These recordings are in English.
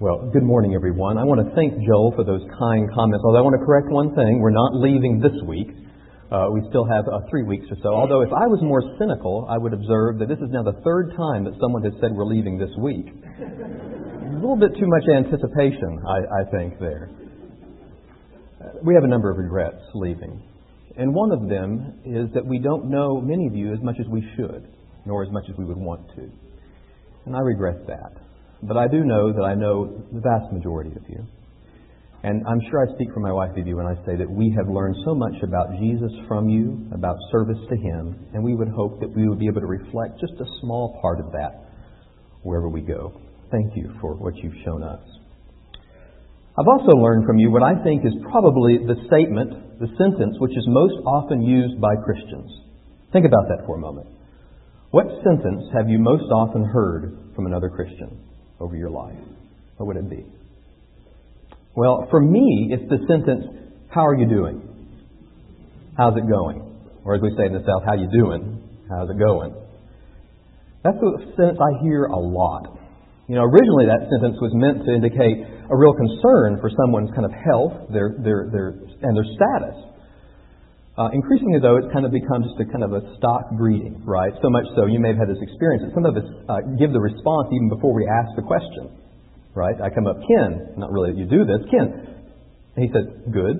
Well, good morning, everyone. I want to thank Joel for those kind comments. Although I want to correct one thing. We're not leaving this week. We still have 3 weeks or so. Although if I was more cynical, I would observe that this is now the third time that someone has said we're leaving this week. A little bit too much anticipation, I think, there. We have a number of regrets leaving. And one of them is that we don't know many of you as much as we should, nor as much as we would want to. And I regret that. But I do know that I know the vast majority of you. And I'm sure I speak for my wife Vivi when I say that we have learned so much about Jesus from you, about service to Him, and we would hope that we would be able to reflect just a small part of that wherever we go. Thank you for what you've shown us. I've also learned from you what I think is probably the statement, the sentence, which is most often used by Christians. Think about that for a moment. What sentence have you most often heard from another Christian over your life? What would it be? Well, for me, it's the sentence, how are you doing? How's it going? Or as we say in the South, how you doing? How's it going? That's a sentence I hear a lot. You know, originally that sentence was meant to indicate a real concern for someone's kind of health, their status. Increasingly, though, it's kind of become just a kind of a stock greeting, right? So much so, you may have had this experience that some of us give the response even before we ask the question, right? I come up, Ken, not really that you do this, Ken. And he says, good.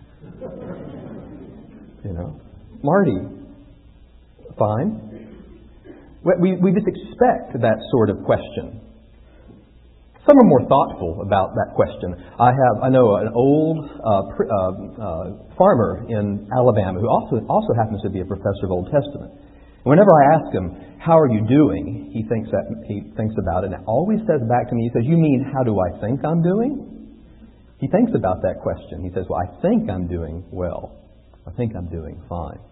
You know, Marty, fine. We just expect that sort of question. Some are more thoughtful about that question. I know an old farmer in Alabama who also happens to be a professor of Old Testament. And whenever I ask him, "How are you doing?" he thinks about it, and always says back to me, he says, "You mean how do I think I'm doing?" He thinks about that question. He says, "Well, I think I'm doing well. I think I'm doing fine."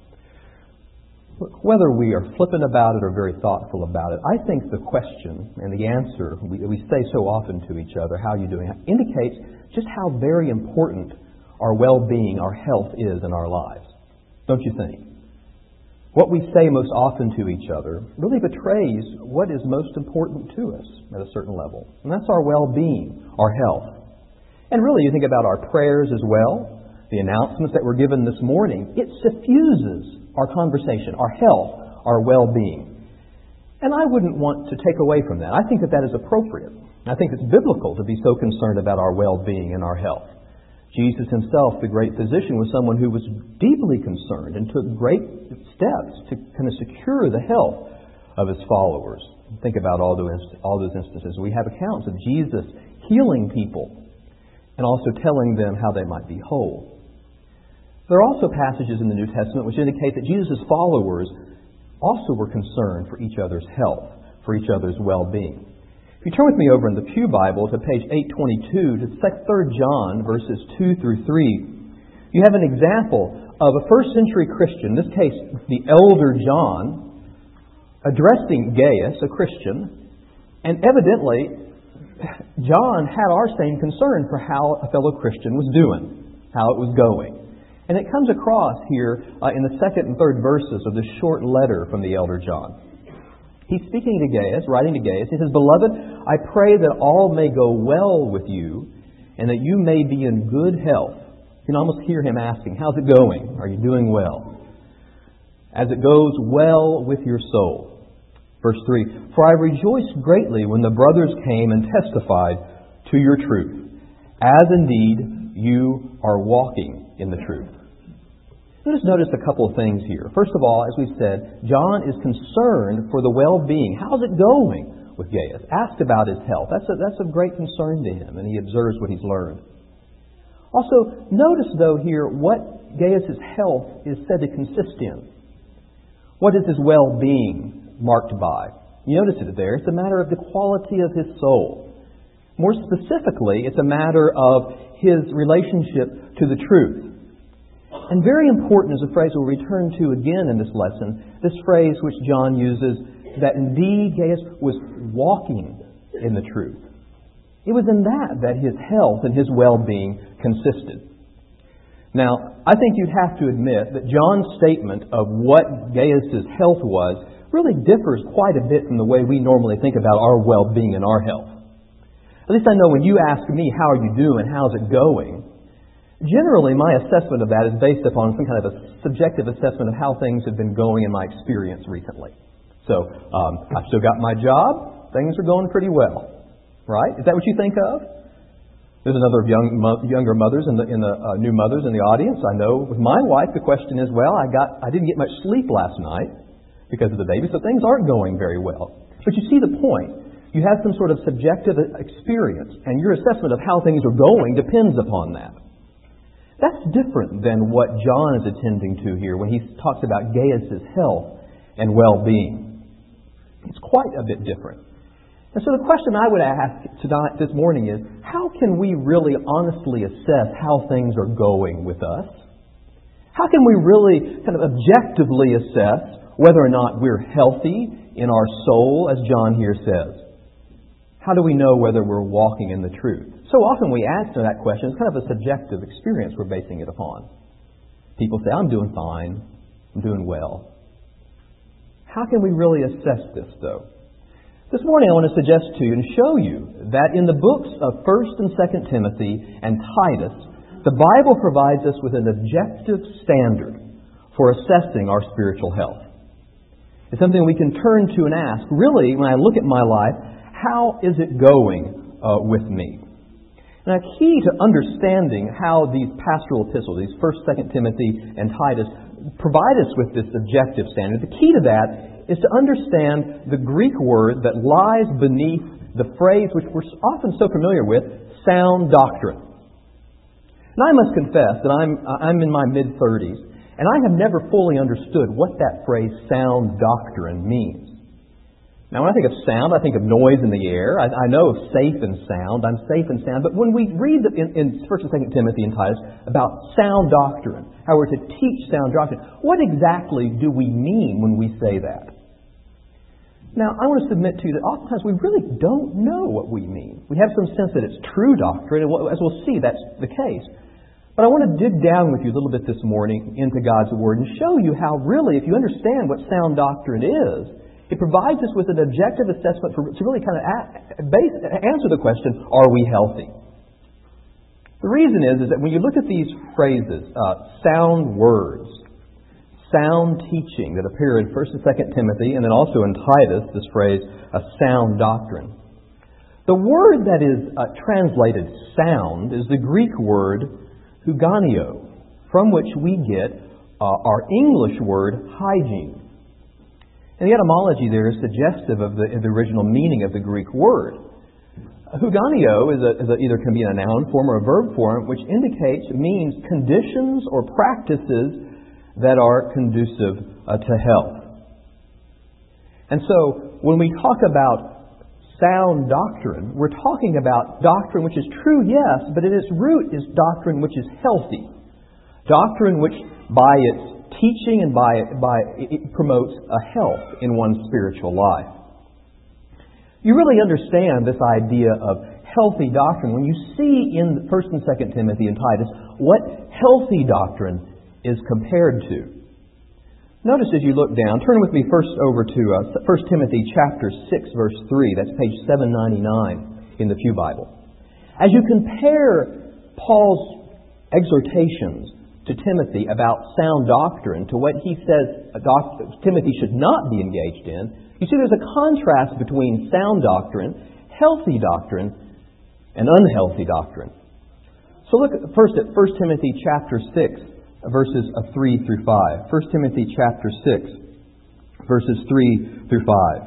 Look, whether we are flippant about it or very thoughtful about it, I think the question and the answer we say so often to each other, how are you doing, indicates just how very important our well-being, our health is in our lives. Don't you think? What we say most often to each other really betrays what is most important to us at a certain level. And that's our well-being, our health. And really, you think about our prayers as well, the announcements that were given this morning, it suffuses our conversation, our health, our well-being. And I wouldn't want to take away from that. I think that is appropriate. I think it's biblical to be so concerned about our well-being and our health. Jesus Himself, the great physician, was someone who was deeply concerned and took great steps to kind of secure the health of His followers. Think about all those instances. We have accounts of Jesus healing people and also telling them how they might be whole. There are also passages in the New Testament which indicate that Jesus' followers also were concerned for each other's health, for each other's well-being. If you turn with me over in the Pew Bible to page 822 to 3 John verses 2 through 3, you have an example of a first-century Christian, in this case the elder John, addressing Gaius, a Christian, and evidently John had our same concern for how a fellow Christian was doing, how it was going. And it comes across here in the second and third verses of this short letter from the elder John. He's speaking to Gaius, writing to Gaius. He says, "Beloved, I pray that all may go well with you and that you may be in good health." You can almost hear him asking, how's it going? Are you doing well? "As it goes well with your soul." Verse 3, "For I rejoiced greatly when the brothers came and testified to your truth, as indeed you are walking in the truth." Let us notice a couple of things here. First of all, as we said, John is concerned for the well-being. How's it going with Gaius? Asked about his health. That's of great concern to him, and he observes what he's learned. Also, notice, though, here what Gaius' health is said to consist in. What is his well-being marked by? You notice it there. It's a matter of the quality of his soul. More specifically, it's a matter of his relationship to the truth. And very important is a phrase we'll return to again in this lesson, this phrase which John uses, that indeed Gaius was walking in the truth. It was in that his health and his well-being consisted. Now, I think you'd have to admit that John's statement of what Gaius' health was really differs quite a bit from the way we normally think about our well-being and our health. At least I know when you ask me, how are you doing, how's it going, generally my assessment of that is based upon some kind of a subjective assessment of how things have been going in my experience recently. So, I've still got my job, things are going pretty well. Right? Is that what you think of? There's another of younger mothers in the new mothers in the audience. I know with my wife the question is, well, I didn't get much sleep last night because of the baby, so things aren't going very well. But you see the point. You have some sort of subjective experience, and your assessment of how things are going depends upon that. That's different than what John is attending to here when he talks about Gaius' health and well-being. It's quite a bit different. And so the question I would ask this morning is, how can we really honestly assess how things are going with us? How can we really kind of objectively assess whether or not we're healthy in our soul, as John here says? How do we know whether we're walking in the truth? So often we answer that question. It's kind of a subjective experience we're basing it upon. People say, I'm doing fine. I'm doing well. How can we really assess this, though? This morning I want to suggest to you and show you that in the books of 1st and 2nd Timothy and Titus, the Bible provides us with an objective standard for assessing our spiritual health. It's something we can turn to and ask, really, when I look at my life, how is it going with me? Now, key to understanding how these pastoral epistles, these 1st, 2nd Timothy and Titus, provide us with this objective standard, the key to that is to understand the Greek word that lies beneath the phrase which we're often so familiar with, sound doctrine. And I must confess that I'm in my mid-30s, and I have never fully understood what that phrase sound doctrine means. Now, when I think of sound, I think of noise in the air. I know of safe and sound. I'm safe and sound. But when we read in 1st and 2nd Timothy and Titus about sound doctrine, how we're to teach sound doctrine, what exactly do we mean when we say that? Now, I want to submit to you that oftentimes we really don't know what we mean. We have some sense that it's true doctrine, and as we'll see, that's the case. But I want to dig down with you a little bit this morning into God's Word and show you how really, if you understand what sound doctrine is, it provides us with an objective assessment to really kind of answer the question, are we healthy? The reason is that when you look at these phrases, sound words, sound teaching that appear in 1st and 2nd Timothy, and then also in Titus, this phrase, a sound doctrine. The word that is translated sound is the Greek word huganio, from which we get our English word hygiene. And the etymology there is suggestive of the original meaning of the Greek word. Huganio either can be in a noun form or a verb form, which means conditions or practices that are conducive to health. And so, when we talk about sound doctrine, we're talking about doctrine which is true, yes, but at its root is doctrine which is healthy. Doctrine which, by its teaching and it promotes a health in one's spiritual life. You really understand this idea of healthy doctrine when you see in 1st and 2nd Timothy and Titus what healthy doctrine is compared to. Notice as you look down, turn with me first over to 1 Timothy chapter 6, verse 3. That's page 799 in the Pew Bible. As you compare Paul's exhortations to Timothy about sound doctrine to what he says Timothy should not be engaged in, you see there's a contrast between sound doctrine, healthy doctrine, and unhealthy doctrine. So look first at 1 Timothy chapter 6, verses 3 through 5. 1 Timothy chapter 6, verses 3 through 5.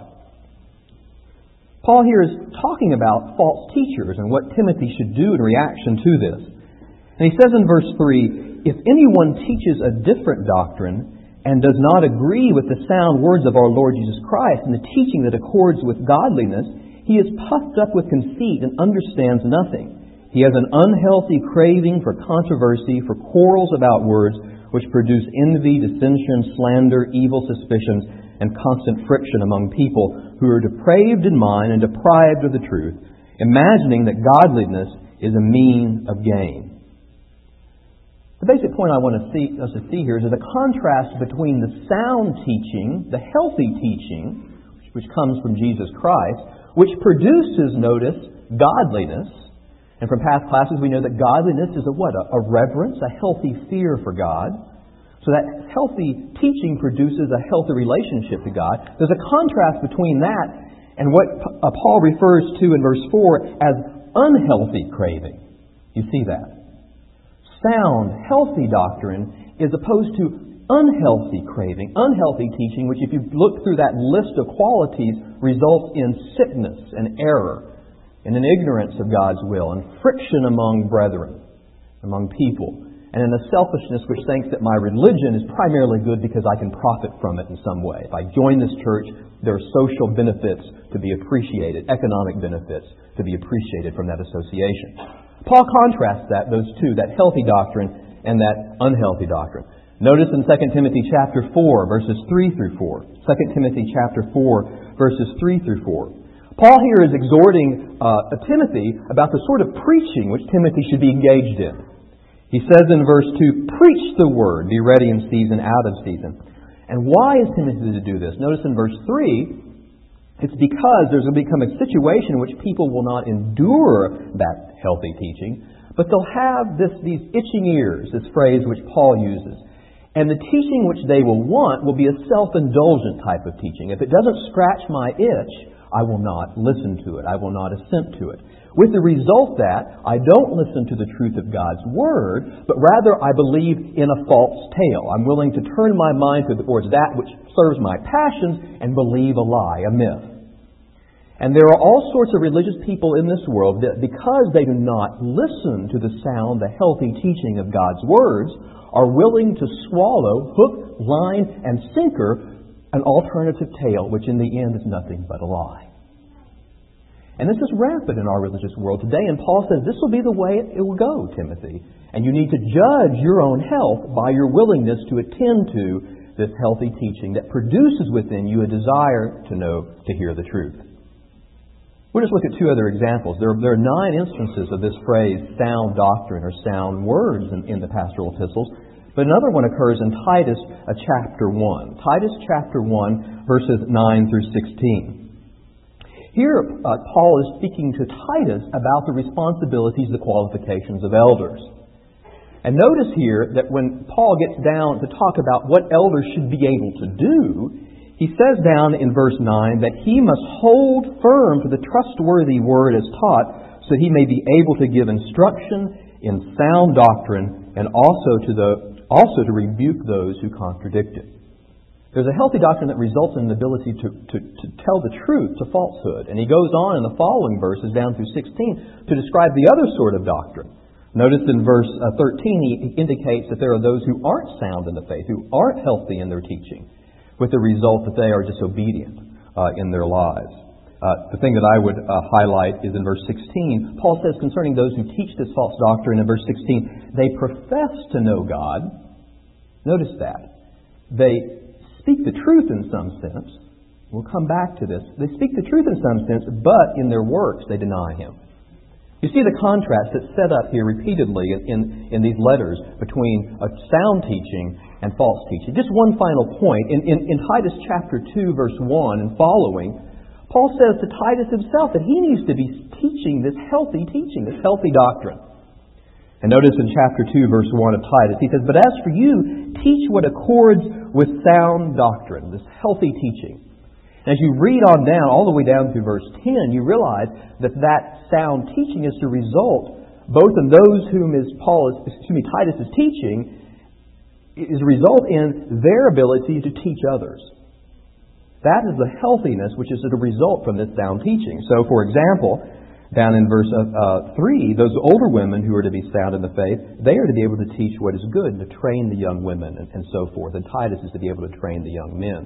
Paul here is talking about false teachers and what Timothy should do in reaction to this. And he says in verse 3, if anyone teaches a different doctrine and does not agree with the sound words of our Lord Jesus Christ and the teaching that accords with godliness, he is puffed up with conceit and understands nothing. He has an unhealthy craving for controversy, for quarrels about words, which produce envy, dissension, slander, evil suspicions, and constant friction among people who are depraved in mind and deprived of the truth, imagining that godliness is a mean of gain. The basic point I want us to see here is a contrast between the sound teaching, the healthy teaching, which comes from Jesus Christ, which produces, notice, godliness. And from past classes, we know that godliness is a reverence, a healthy fear for God. So that healthy teaching produces a healthy relationship to God. There's a contrast between that and what Paul refers to in verse 4 as unhealthy craving. You see that? Sound, healthy doctrine is opposed to unhealthy craving, unhealthy teaching, which if you look through that list of qualities, results in sickness and error, and an ignorance of God's will, and friction among brethren, among people, and in a selfishness which thinks that my religion is primarily good because I can profit from it in some way. If I join this church, there are social benefits to be appreciated, economic benefits to be appreciated from that association. Paul contrasts those two, that healthy doctrine and that unhealthy doctrine. Notice in 2 Timothy chapter 4, verses 3 through 4. 2 Timothy chapter 4, verses 3 through 4. Paul here is exhorting Timothy about the sort of preaching which Timothy should be engaged in. He says in verse 2, preach the word, be ready in season, out of season. And why is Timothy to do this? Notice in verse 3, it's because there's going to become a situation in which people will not endure that healthy teaching, but they'll have these itching ears, this phrase which Paul uses. And the teaching which they will want will be a self-indulgent type of teaching. If it doesn't scratch my itch, I will not listen to it. I will not assent to it. With the result that I don't listen to the truth of God's Word, but rather I believe in a false tale. I'm willing to turn my mind towards that which serves my passions and believe a lie, a myth. And there are all sorts of religious people in this world that because they do not listen to the sound, the healthy teaching of God's words, are willing to swallow, hook, line, and sinker, an alternative tale, which in the end is nothing but a lie. And this is rampant in our religious world today, and Paul says this will be the way it will go, Timothy. And you need to judge your own health by your willingness to attend to this healthy teaching that produces within you a desire to know, to hear the truth. We'll just look at two other examples. There are 9 instances of this phrase, sound doctrine or sound words in the pastoral epistles. But another one occurs in Titus chapter 1. Titus chapter 1, verses 9 through 16. Here, Paul is speaking to Titus about the responsibilities, the qualifications of elders. And notice here that when Paul gets down to talk about what elders should be able to do, he says down in verse 9 that he must hold firm to the trustworthy word as taught, so he may be able to give instruction in sound doctrine and also to rebuke those who contradict it. There's a healthy doctrine that results in the ability to tell the truth to falsehood. And he goes on in the following verses down through 16 to describe the other sort of doctrine. Notice in verse 13 he indicates that there are those who aren't sound in the faith, who aren't healthy in their teaching, with the result that they are disobedient in their lives. The thing that I would highlight is in verse 16. Paul says concerning those who teach this false doctrine in verse 16, they profess to know God. Notice that. They speak the truth in some sense. We'll come back to this. They speak the truth in some sense, but in their works they deny Him. You see the contrast that's set up here repeatedly in these letters between a sound teaching and false teaching. Just one final point. In Titus chapter 2, verse 1 and following, Paul says to Titus himself that he needs to be teaching this healthy teaching, this healthy doctrine. And notice in chapter 2, verse 1 of Titus, he says, "But as for you, teach what accords with sound doctrine," this healthy teaching. And as you read on down, all the way down through verse 10, you realize that sound teaching is to result both in those whom Titus is teaching, is a result in their ability to teach others. That is the healthiness which is a result from this sound teaching. So, for example, down in verse 3, those older women who are to be sound in the faith, they are to be able to teach what is good, to train the young women and so forth. And Titus is to be able to train the young men.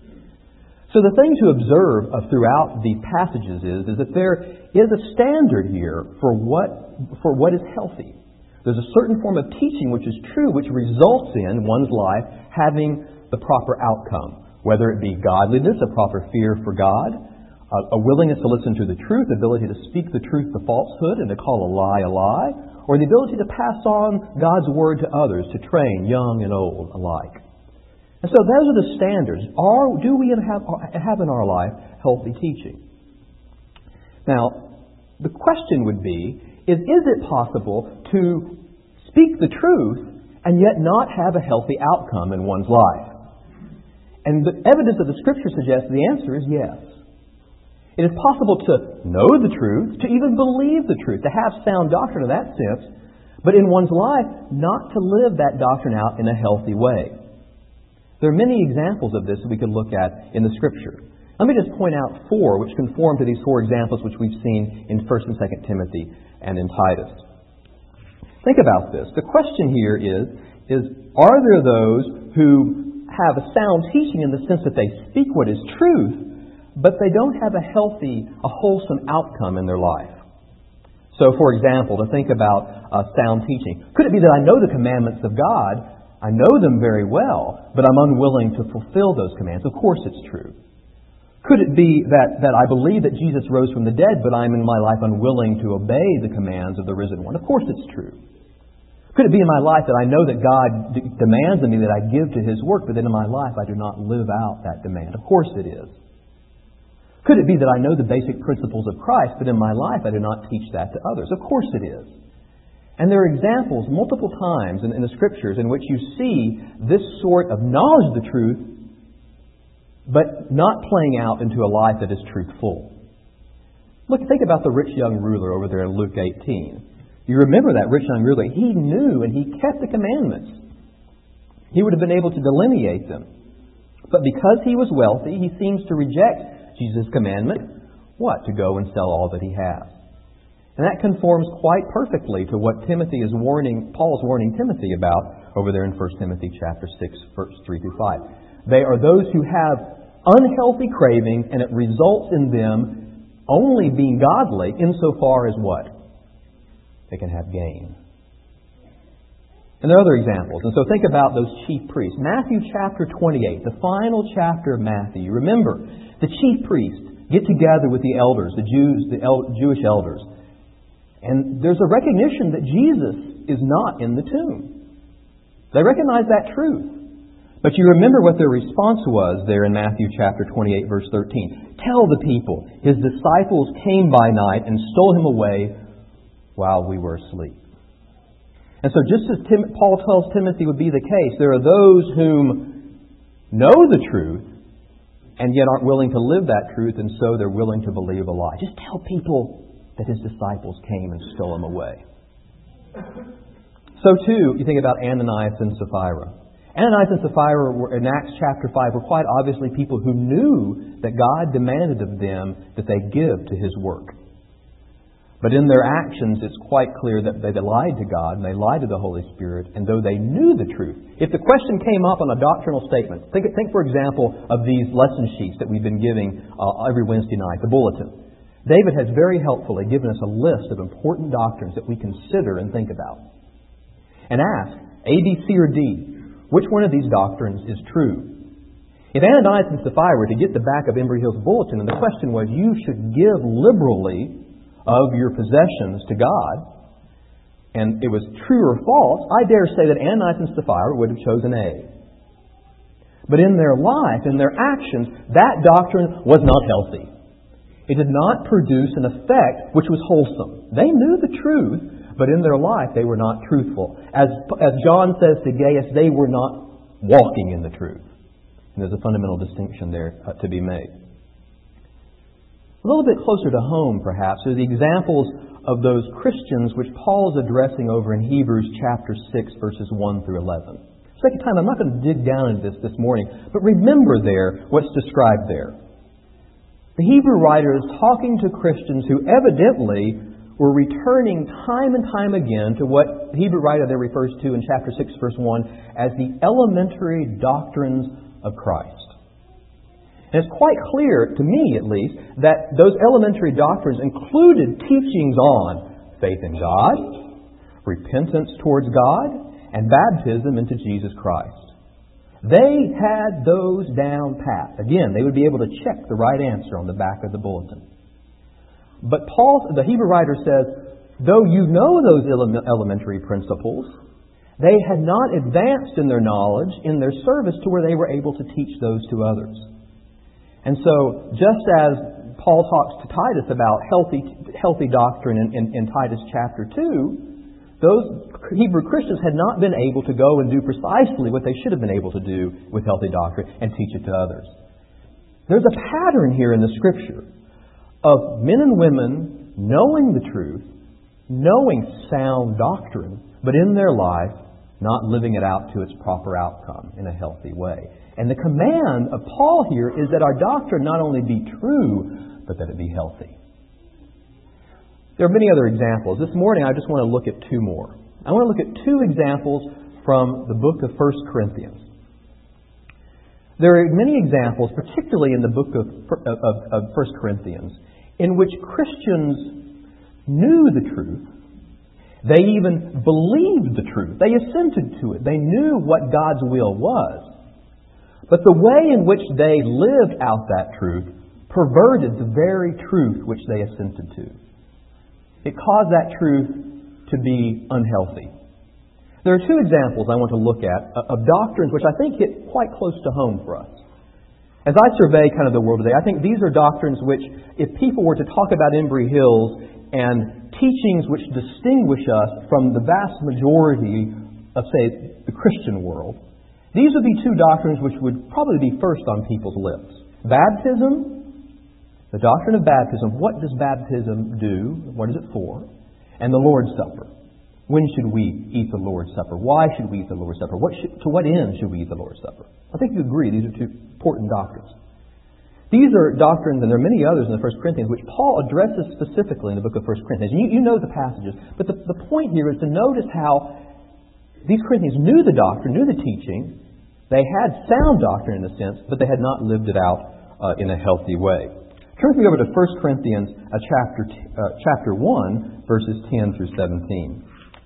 So the thing to observe throughout these passages is that there is a standard here for what is healthy. There's a certain form of teaching which is true, which results in one's life having the proper outcome, whether it be godliness, a proper fear for God, a willingness to listen to the truth, the ability to speak the truth to falsehood and to call a lie, or the ability to pass on God's word to others, to train young and old alike. And so those are the standards. Do we have in our life healthy teaching? Now, The question would be, is it possible to speak the truth and yet not have a healthy outcome in one's life? And the evidence of the Scripture suggests the answer is yes. It is possible to know the truth, to even believe the truth, to have sound doctrine in that sense, but in one's life, not to live that doctrine out in a healthy way. There are many examples of this that we could look at in the Scripture. Let me just point out 4 which conform to these 4 examples which we've seen in 1 and 2 Timothy and in Titus. Think about this. The question here is are there those who have a sound teaching in the sense that they speak what is truth, but they don't have a healthy, a wholesome outcome in their life? So, for example, to think about sound teaching. Could it be that I know the commandments of God, I know them very well, but I'm unwilling to fulfill those commands? Of course it's true. Could it be that I believe that Jesus rose from the dead, but I'm in my life unwilling to obey the commands of the risen one? Of course it's true. Could it be in my life that I know that God demands of me that I give to His work, but that in my life I do not live out that demand? Of course it is. Could it be that I know the basic principles of Christ, but in my life I do not teach that to others? Of course it is. And there are examples multiple times in the Scriptures in which you see this sort of knowledge of the truth, but not playing out into a life that is truthful. Think about the rich young ruler over there in Luke 18. You remember that rich young ruler. He knew and he kept the commandments. He would have been able to delineate them. But because he was wealthy, he seems to reject Jesus' commandment. What? To go and sell all that he has. And that conforms quite perfectly to what Paul's warning Timothy about over there in 1 Timothy chapter 6, verse 3 through 5. They are those who have unhealthy cravings, and it results in them only being godly insofar as what? They can have gain. And there are other examples. And so think about those chief priests. Matthew chapter 28, the final chapter of Matthew. You remember, the chief priests get together with the elders, the Jewish elders. And there's a recognition that Jesus is not in the tomb. They recognize that truth. But you remember what their response was there in Matthew chapter 28, verse 13. Tell the people, His disciples came by night and stole Him away while we were asleep. And so just as Paul tells Timothy would be the case, there are those whom know the truth and yet aren't willing to live that truth, and so they're willing to believe a lie. Just tell people that His disciples came and stole Him away. So too, you think about Ananias and Sapphira. Ananias and Sapphira in Acts chapter 5 were quite obviously people who knew that God demanded of them that they give to His work. But in their actions, it's quite clear that they lied to God and they lied to the Holy Spirit, and though they knew the truth. If the question came up on a doctrinal statement, think for example of these lesson sheets that we've been giving every Wednesday night, the bulletin. David has very helpfully given us a list of important doctrines that we consider and think about. And ask, A, B, C, or D, which one of these doctrines is true? If Ananias and Sapphira were to get the back of Embry Hill's bulletin and the question was, you should give liberally of your possessions to God, and it was true or false, I dare say that Ananias and Sapphira would have chosen A. But in their life, in their actions, that doctrine was not healthy. It did not produce an effect which was wholesome. They knew the truth, but in their life they were not truthful. As John says to Gaius, they were not walking in the truth. And there's a fundamental distinction there to be made. A little bit closer to home, perhaps, are the examples of those Christians which Paul is addressing over in Hebrews chapter 6, verses 1 through 11. For the sake of time, I'm not going to dig down into this morning, but remember there what's described there. The Hebrew writer is talking to Christians who evidently were returning time and time again to what the Hebrew writer there refers to in chapter 6, verse 1 as the elementary doctrines of Christ. And it's quite clear, to me at least, that those elementary doctrines included teachings on faith in God, repentance towards God, and baptism into Jesus Christ. They had those down pat. Again, they would be able to check the right answer on the back of the bulletin. But the Hebrew writer says, though you know those elementary principles, they had not advanced in their knowledge, in their service, to where they were able to teach those to others. And so, just as Paul talks to Titus about healthy doctrine in Titus chapter 2, those Hebrew Christians had not been able to go and do precisely what they should have been able to do with healthy doctrine and teach it to others. There's a pattern here in the Scripture of men and women knowing the truth, knowing sound doctrine, but in their life not living it out to its proper outcome in a healthy way. And the command of Paul here is that our doctrine not only be true, but that it be healthy. There are many other examples. This morning I just want to look at two more. I want to look at two examples from the book of 1 Corinthians. There are many examples, particularly in the book of 1 Corinthians, in which Christians knew the truth. They even believed the truth. They assented to it. They knew what God's will was. But the way in which they lived out that truth perverted the very truth which they assented to. It caused that truth to be unhealthy. There are two examples I want to look at of doctrines which I think hit quite close to home for us. As I survey kind of the world today, I think these are doctrines which, if people were to talk about Embry Hills and teachings which distinguish us from the vast majority of, say, the Christian world, these would be two doctrines which would probably be first on people's lips. Baptism, the doctrine of baptism. What does baptism do? What is it for? And the Lord's Supper. When should we eat the Lord's Supper? Why should we eat the Lord's Supper? To what end should we eat the Lord's Supper? I think you agree these are two important doctrines. These are doctrines, and there are many others in the 1 Corinthians, which Paul addresses specifically in the book of 1 Corinthians. You know the passages, but the point here is to notice how these Corinthians knew the doctrine, knew the teaching. They had sound doctrine in a sense, but they had not lived it out in a healthy way. Turn with me over to 1 Corinthians chapter 1, verses 10 through 17.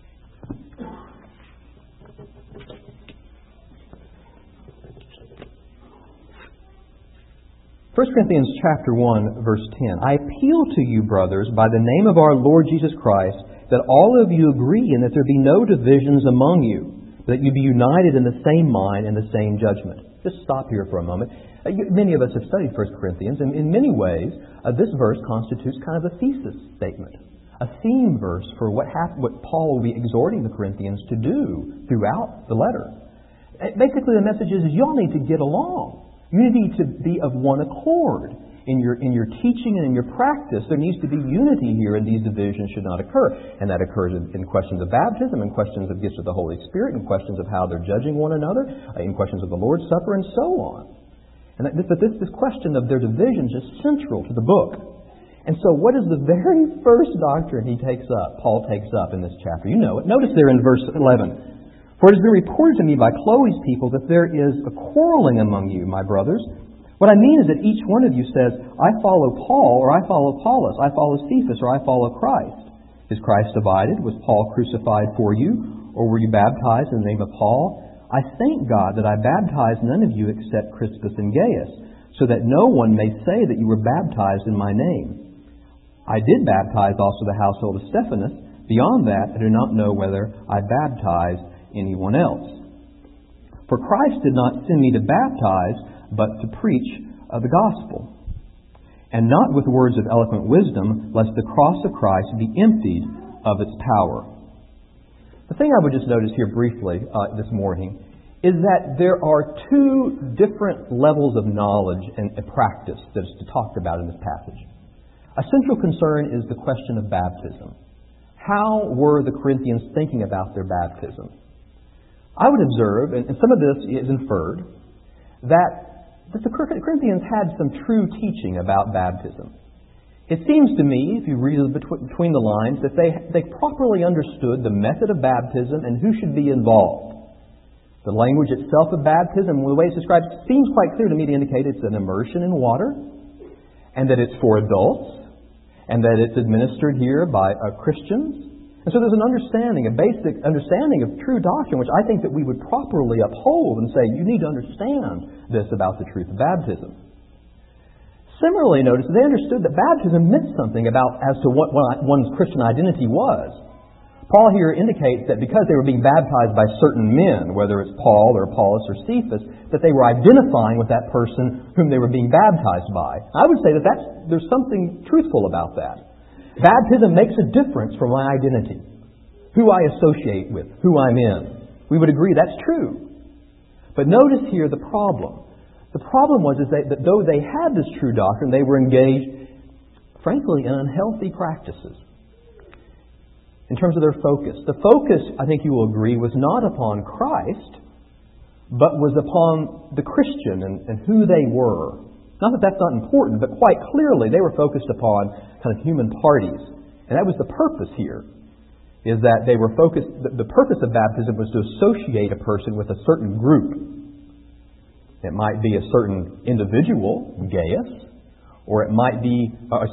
1 Corinthians chapter 1, verse 10. I appeal to you, brothers, by the name of our Lord Jesus Christ, that all of you agree and that there be no divisions among you, but that you be united in the same mind and the same judgment. Just stop here for a moment. Many of us have studied 1 Corinthians, and in many ways, this verse constitutes kind of a thesis statement, a theme verse for what Paul will be exhorting the Corinthians to do throughout the letter. Basically, the message is you all need to get along. You need to be of one accord in your teaching and in your practice. There needs to be unity here, and these divisions should not occur. And that occurs in questions of baptism, in questions of gifts of the Holy Spirit, in questions of how they're judging one another, in questions of the Lord's Supper, and so on. And this question of their divisions is central to the book. And so what is the very first doctrine Paul takes up in this chapter? You know it. Notice there in verse 11. For it has been reported to me by Chloe's people that there is a quarreling among you, my brothers. What I mean is that each one of you says, I follow Paul, or I follow Apollos, I follow Cephas, or I follow Christ. Is Christ divided? Was Paul crucified for you? Or were you baptized in the name of Paul? I thank God that I baptized none of you except Crispus and Gaius, so that no one may say that you were baptized in my name. I did baptize also the household of Stephanas. Beyond that, I do not know whether I baptized anyone else. For Christ did not send me to baptize, but to preach the gospel, and not with words of eloquent wisdom, lest the cross of Christ be emptied of its power. The thing I would just notice here briefly this morning is that there are two different levels of knowledge and practice that is talked about in this passage. A central concern is the question of baptism. How were the Corinthians thinking about their baptism? I would observe, and some of this is inferred, that the Corinthians had some true teaching about baptism. It seems to me, if you read between the lines, that they properly understood the method of baptism and who should be involved. The language itself of baptism, the way it's described, seems quite clear to me to indicate it's an immersion in water, and that it's for adults, and that it's administered here by Christians. And so there's an understanding, a basic understanding of true doctrine, which I think that we would properly uphold and say, you need to understand this about the truth of baptism. Similarly, notice they understood that baptism meant something as to what one's Christian identity was. Paul here indicates that because they were being baptized by certain men, whether it's Paul or Apollos or Cephas, that they were identifying with that person whom they were being baptized by. I would say that there's something truthful about that. Baptism makes a difference for my identity, who I associate with, who I'm in. We would agree that's true. But notice here the problem. The problem was that though they had this true doctrine, they were engaged, frankly, in unhealthy practices. In terms of their focus. The focus, I think you will agree, was not upon Christ, but was upon the Christian and who they were. Not that that's not important, but quite clearly they were focused upon kind of human parties. And that was the purpose here, is that they were focused, the purpose of baptism was to associate a person with a certain group. It might be a certain individual, Gaius, or it might be, a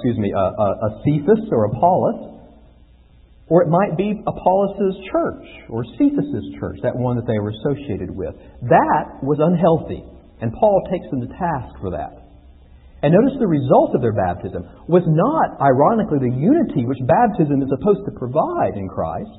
Cephas or Apollos, or it might be Apollos' church or Cephas' church, that one that they were associated with. That was unhealthy, and Paul takes them to task for that. And notice the result of their baptism was not, ironically, the unity which baptism is supposed to provide in Christ,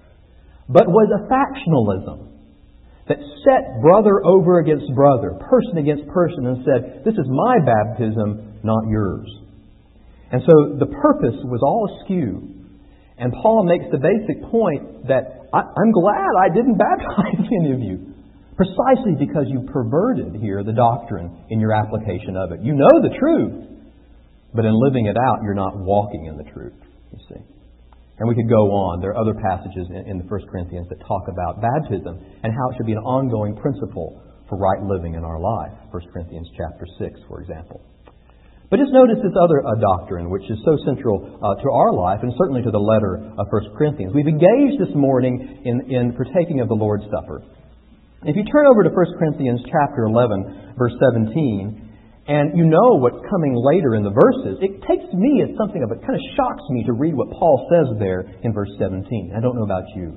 but was a factionalism that set brother over against brother, person against person, and said, this is my baptism, not yours. And so the purpose was all askew. And Paul makes the basic point that I'm glad I didn't baptize any of you. Precisely because you perverted here the doctrine in your application of it. You know the truth, but in living it out, you're not walking in the truth, you see. And we could go on. There are other passages in the 1 Corinthians that talk about baptism and how it should be an ongoing principle for right living in our life. 1 Corinthians chapter 6, for example. But just notice this other doctrine, which is so central to our life and certainly to the letter of 1 Corinthians. We've engaged this morning in partaking of the Lord's Supper. If you turn over to 1 Corinthians chapter 11, verse 17, and you know what's coming later in the verses, it takes me as something of it kind of shocks me to read what Paul says there in verse 17. I don't know about you.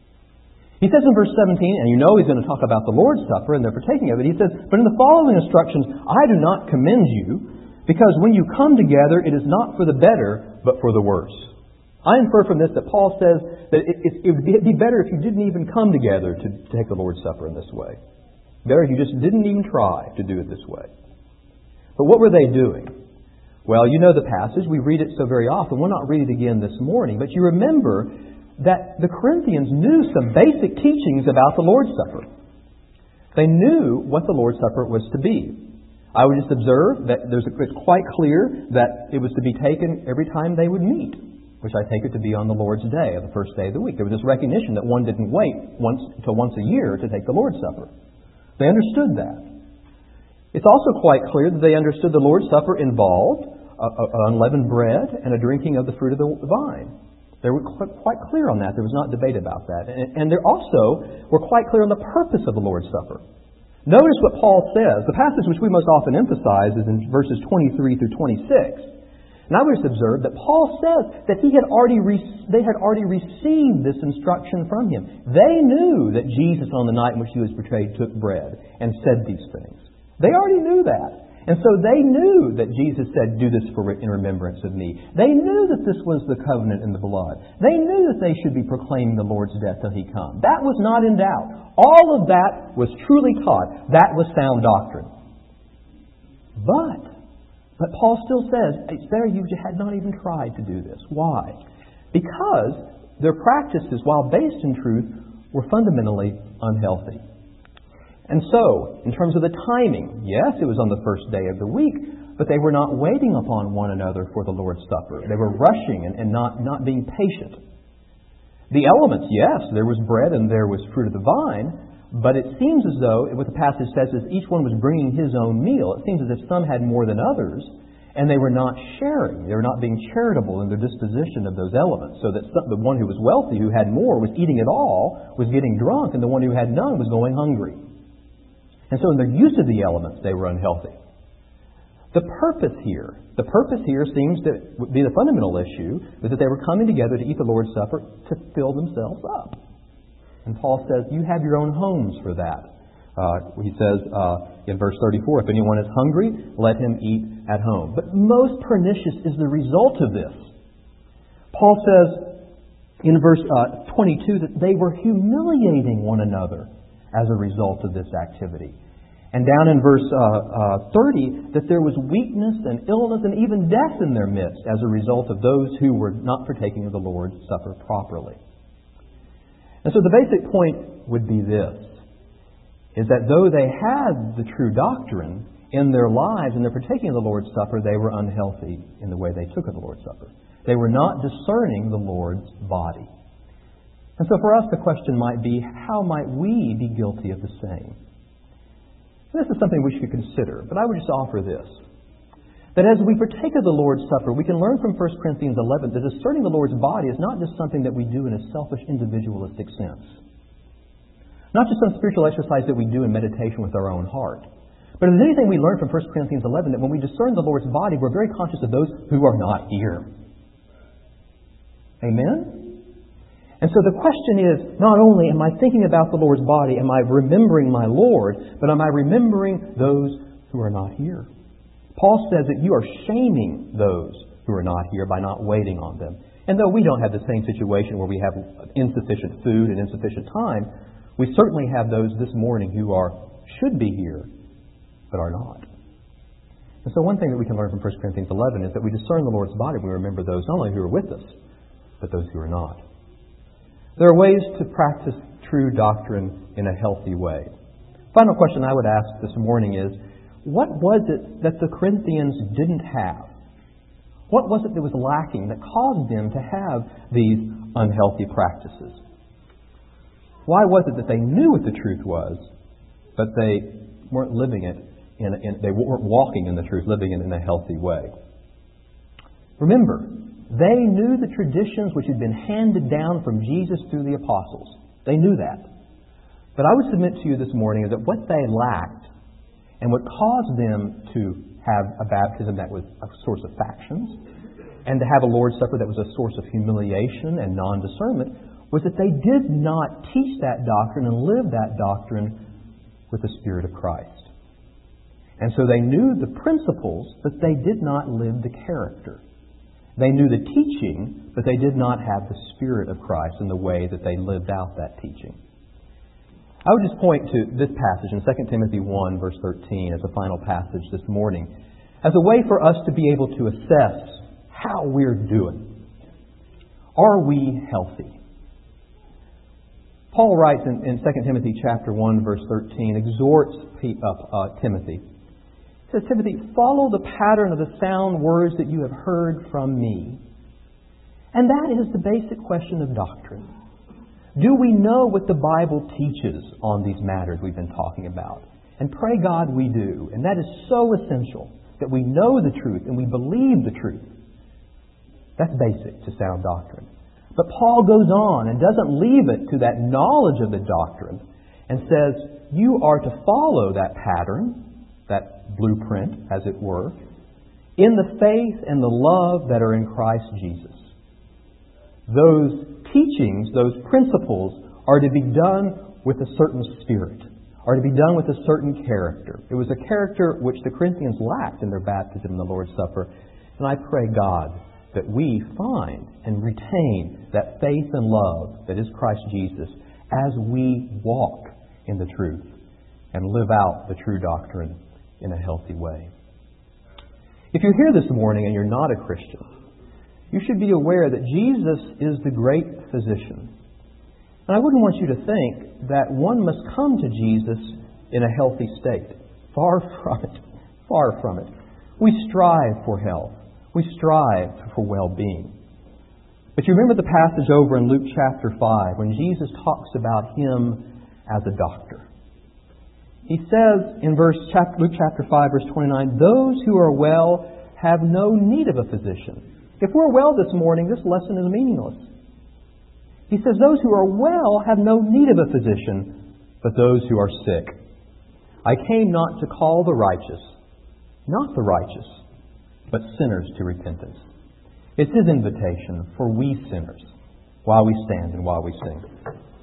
He says in verse 17, and you know he's going to talk about the Lord's Supper and the partaking of it, he says, but in the following instructions, I do not commend you, because when you come together, it is not for the better, but for the worse. I infer from this that Paul says that it would be better if you didn't even come together to take the Lord's Supper in this way. Better if you just didn't even try to do it this way. But what were they doing? Well, you know the passage. We read it so very often. We'll not read it again this morning. But you remember that the Corinthians knew some basic teachings about the Lord's Supper. They knew what the Lord's Supper was to be. I would just observe that it's quite clear that it was to be taken every time they would meet, which I take it to be on the Lord's Day, the first day of the week. There was this recognition that one didn't wait until once a year to take the Lord's Supper. They understood that. It's also quite clear that they understood the Lord's Supper involved unleavened bread and a drinking of the fruit of the vine. They were quite clear on that. There was not debate about that. And they also were quite clear on the purpose of the Lord's Supper. Notice what Paul says. The passage which we most often emphasize is in verses 23 through 26. And I would just observe that Paul says that they had already received this instruction from him. They knew that Jesus on the night in which he was betrayed took bread and said these things. They already knew that. And so they knew that Jesus said, do this in remembrance of me. They knew that this was the covenant in the blood. They knew that they should be proclaiming the Lord's death till He come. That was not in doubt. All of that was truly taught. That was sound doctrine. But Paul still says, it's better you had not even tried to do this. Why? Because their practices, while based in truth, were fundamentally unhealthy. And so, in terms of the timing, yes, it was on the first day of the week, but they were not waiting upon one another for the Lord's Supper. They were rushing and not being patient. The elements, yes, there was bread and there was fruit of the vine, but it seems as though, what the passage says is each one was bringing his own meal. It seems as if some had more than others, and they were not sharing. They were not being charitable in their disposition of those elements, so that the one who was wealthy, who had more, was eating it all, was getting drunk, and the one who had none was going hungry. And so in their use of the elements, they were unhealthy. The purpose here seems to be the fundamental issue, is that they were coming together to eat the Lord's Supper to fill themselves up. And Paul says, you have your own homes for that. He says in verse 34, if anyone is hungry, let him eat at home. But most pernicious is the result of this. Paul says, in verse 22 that they were humiliating one another as a result of this activity. And down in verse 30, that there was weakness and illness and even death in their midst as a result of those who were not partaking of the Lord's Supper properly. And so the basic point would be this, is that though they had the true doctrine in their lives and their partaking of the Lord's Supper, they were unhealthy in the way they took of the Lord's Supper. They were not discerning the Lord's body. And so for us the question might be, how might we be guilty of the same? This is something we should consider, but I would just offer this. That as we partake of the Lord's Supper, we can learn from 1 Corinthians 11 that discerning the Lord's body is not just something that we do in a selfish, individualistic sense. Not just some spiritual exercise that we do in meditation with our own heart. But if there's anything we learn from 1 Corinthians 11, that when we discern the Lord's body, we're very conscious of those who are not here. Amen? And so the question is, not only am I thinking about the Lord's body, am I remembering my Lord, but am I remembering those who are not here? Paul says that you are shaming those who are not here by not waiting on them. And though we don't have the same situation where we have insufficient food and insufficient time, we certainly have those this morning who should be here, but are not. And so one thing that we can learn from 1 Corinthians 11 is that we discern the Lord's body when we remember those not only who are with us, but those who are not. There are ways to practice true doctrine in a healthy way. Final question I would ask this morning is, what was it that the Corinthians didn't have? What was it that was lacking that caused them to have these unhealthy practices? Why was it that they knew what the truth was, but they weren't living it they weren't walking in the truth, living it in a healthy way? Remember, they knew the traditions which had been handed down from Jesus through the apostles. They knew that. But I would submit to you this morning that what they lacked and what caused them to have a baptism that was a source of factions and to have a Lord's Supper that was a source of humiliation and non-discernment was that they did not teach that doctrine and live that doctrine with the Spirit of Christ. And so they knew the principles, but they did not live the character. They knew the teaching, but they did not have the Spirit of Christ in the way that they lived out that teaching. I would just point to this passage in 2 Timothy 1, verse 13, as a final passage this morning, as a way for us to be able to assess how we're doing. Are we healthy? Paul writes in 2 Timothy chapter 1, verse 13, exhorts Timothy. He says, Timothy, follow the pattern of the sound words that you have heard from me. And that is the basic question of doctrine. Do we know what the Bible teaches on these matters we've been talking about? And pray God we do. And that is so essential, that we know the truth and we believe the truth. That's basic to sound doctrine. But Paul goes on and doesn't leave it to that knowledge of the doctrine and says, you are to follow that pattern, that blueprint, as it were, in the faith and the love that are in Christ Jesus. Those teachings, those principles, are to be done with a certain spirit, are to be done with a certain character. It was a character which the Corinthians lacked in their baptism and the Lord's Supper. And I pray God that we find and retain that faith and love that is Christ Jesus as we walk in the truth and live out the true doctrine in a healthy way. If you're here this morning and you're not a Christian, you should be aware that Jesus is the great physician. And I wouldn't want you to think that one must come to Jesus in a healthy state. Far from it. Far from it. We strive for health. We strive for well-being. But you remember the passage over in Luke chapter 5 when Jesus talks about Him as a doctor. He says in Luke chapter 5, verse 29, those who are well have no need of a physician. If we're well this morning, this lesson is meaningless. He says those who are well have no need of a physician, but those who are sick. I came not to call the righteous, not the righteous, but sinners to repentance. It's His invitation for we sinners while we stand and while we sing.